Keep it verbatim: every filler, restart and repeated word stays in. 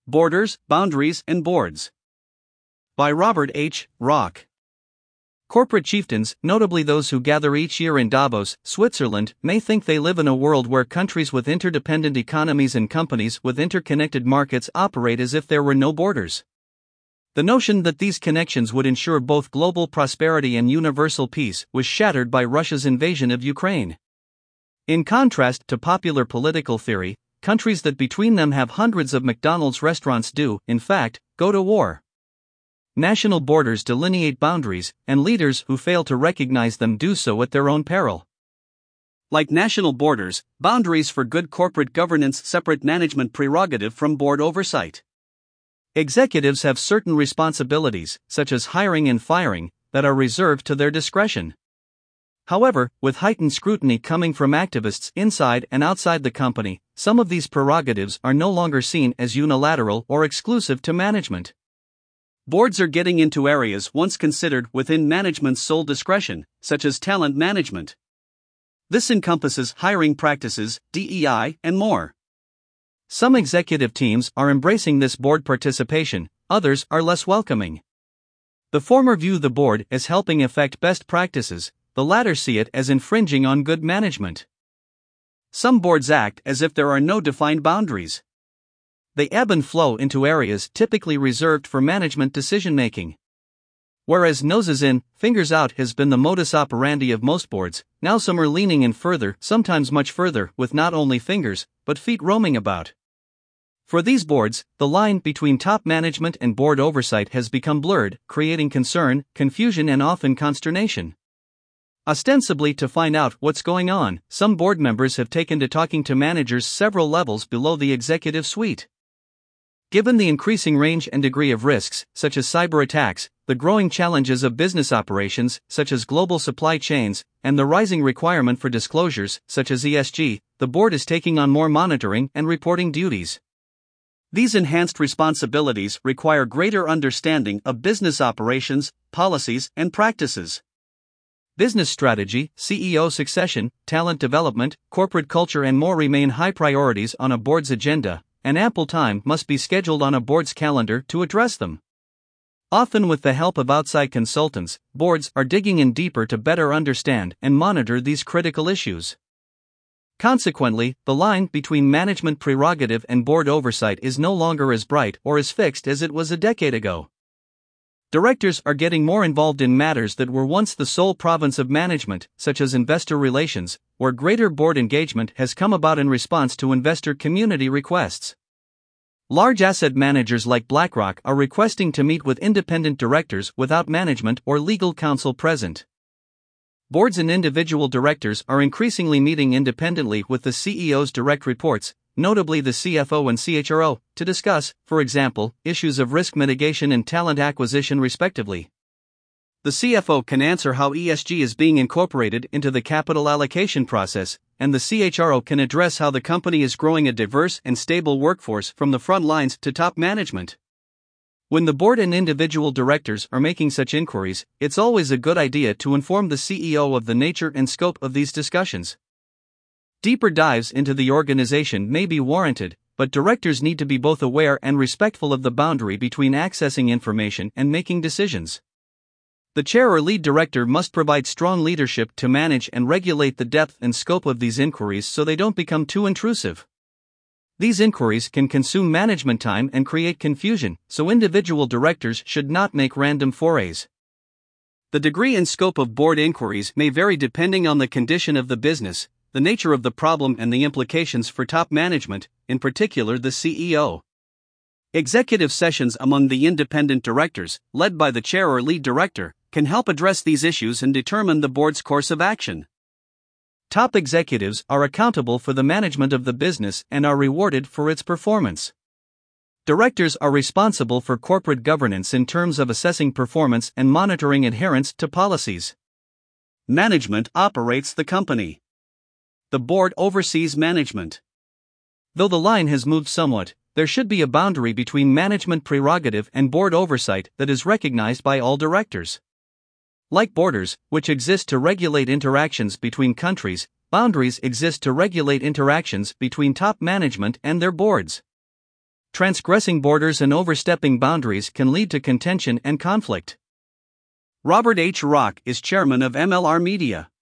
Borders, Boundaries, and Boards. By Robert H. Rock. Corporate chieftains, notably those who gather each year in Davos, Switzerland, may think they live in a world where countries with interdependent economies and companies with interconnected markets operate as if there were no borders. The notion that these connections would ensure both global prosperity and universal peace was shattered by Russia's invasion of Ukraine. In contrast to popular political theory, countries that between them have hundreds of McDonald's restaurants do, in fact, go to war. National borders delineate boundaries, and leaders who fail to recognize them do so at their own peril. Like national borders, boundaries for good corporate governance separate management prerogative from board oversight. Executives have certain responsibilities, such as hiring and firing, that are reserved to their discretion. However, with heightened scrutiny coming from activists inside and outside the company, some of these prerogatives are no longer seen as unilateral or exclusive to management. Boards are getting into areas once considered within management's sole discretion, such as talent management. This encompasses hiring practices, D E I, and more. Some executive teams are embracing this board participation, others are less welcoming. The former view the board as helping affect best practices, the latter see it as infringing on good management. Some boards act as if there are no defined boundaries. They ebb and flow into areas typically reserved for management decision-making. Whereas noses in, fingers out has been the modus operandi of most boards, now some are leaning in further, sometimes much further, with not only fingers, but feet roaming about. For these boards, the line between top management and board oversight has become blurred, creating concern, confusion, and often consternation. Ostensibly to find out what's going on, some board members have taken to talking to managers several levels below the executive suite. Given the increasing range and degree of risks, such as cyber attacks, the growing challenges of business operations, such as global supply chains, and the rising requirement for disclosures, such as E S G, the board is taking on more monitoring and reporting duties. These enhanced responsibilities require greater understanding of business operations, policies, and practices. Business strategy, C E O succession, talent development, corporate culture, and more remain high priorities on a board's agenda, and ample time must be scheduled on a board's calendar to address them. Often with the help of outside consultants, boards are digging in deeper to better understand and monitor these critical issues. Consequently, the line between management prerogative and board oversight is no longer as bright or as fixed as it was a decade ago. Directors are getting more involved in matters that were once the sole province of management, such as investor relations, where greater board engagement has come about in response to investor community requests. Large asset managers like BlackRock are requesting to meet with independent directors without management or legal counsel present. Boards and individual directors are increasingly meeting independently with the C E O's direct reports, notably the C F O and C H R O, to discuss, for example, issues of risk mitigation and talent acquisition respectively. The C F O can answer how E S G is being incorporated into the capital allocation process, and the C H R O can address how the company is growing a diverse and stable workforce from the front lines to top management. When the board and individual directors are making such inquiries, it's always a good idea to inform the C E O of the nature and scope of these discussions. Deeper dives into the organization may be warranted, but directors need to be both aware and respectful of the boundary between accessing information and making decisions. The chair or lead director must provide strong leadership to manage and regulate the depth and scope of these inquiries so they don't become too intrusive. These inquiries can consume management time and create confusion, so individual directors should not make random forays. The degree and scope of board inquiries may vary depending on the condition of the business, the nature of the problem, and the implications for top management, in particular the C E O. Executive sessions among the independent directors, led by the chair or lead director, can help address these issues and determine the board's course of action. Top executives are accountable for the management of the business and are rewarded for its performance. Directors are responsible for corporate governance in terms of assessing performance and monitoring adherence to policies. Management operates the company. The board oversees management. Though the line has moved somewhat, there should be a boundary between management prerogative and board oversight that is recognized by all directors. Like borders, which exist to regulate interactions between countries, boundaries exist to regulate interactions between top management and their boards. Transgressing borders and overstepping boundaries can lead to contention and conflict. Robert H. Rock is chairman of M L R Media.